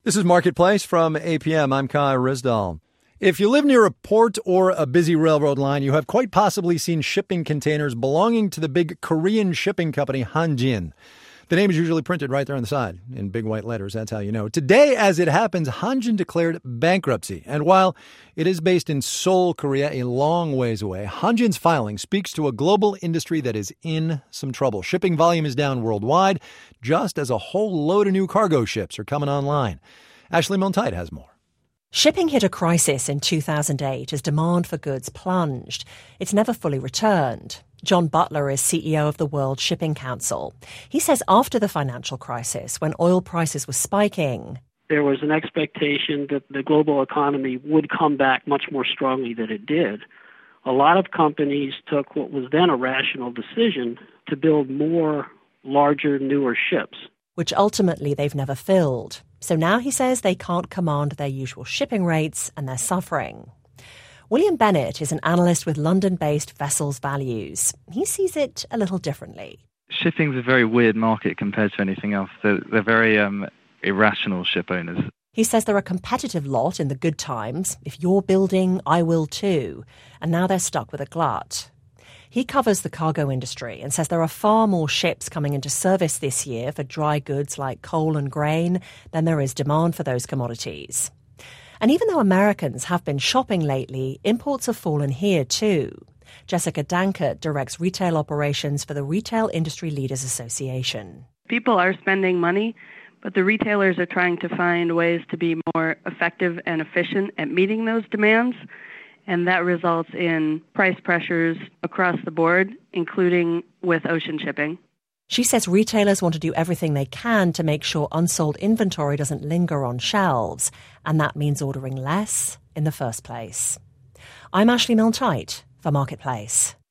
This is Marketplace from APM. I'm Kai Rizdal. If you live near a port or a busy railroad line, you have quite possibly seen shipping containers belonging to the big Korean shipping company Hanjin. The name is usually printed right there on the side in big white letters. That's how you know. Today, as it happens, Hanjin declared bankruptcy. And while it is based in Seoul, Korea, a long ways away, Hanjin's filing speaks to a global industry that is in some trouble. Shipping volume is down worldwide, just as a whole load of new cargo ships are coming online. Ashley Milne-Tyte has more. Shipping hit a crisis in 2008 as demand for goods plunged. It's never fully returned. John Butler is CEO of the World Shipping Council. He says after the financial crisis, when oil prices were spiking, there was an expectation that the global economy would come back much more strongly than it did. A lot of companies took what was then a rational decision to build more larger, newer ships, which ultimately they've never filled. So now he says they can't command their usual shipping rates and they're suffering. William Bennett is an analyst with London-based Vessels Values. He sees it a little differently. Shipping's a very weird market compared to anything else. They're very irrational ship owners. He says they're a competitive lot in the good times. If you're building, I will too. And now they're stuck with a glut. He covers the cargo industry and says there are far more ships coming into service this year for dry goods like coal and grain than there is demand for those commodities. And even though Americans have been shopping lately, imports have fallen here too. Jessica Dankert directs retail operations for the Retail Industry Leaders Association. People are spending money, but the retailers are trying to find ways to be more effective and efficient at meeting those demands. And that results in price pressures across the board, including with ocean shipping. She says retailers want to do everything they can to make sure unsold inventory doesn't linger on shelves, and that means ordering less in the first place. I'm Ashley Milne-Tyte for Marketplace.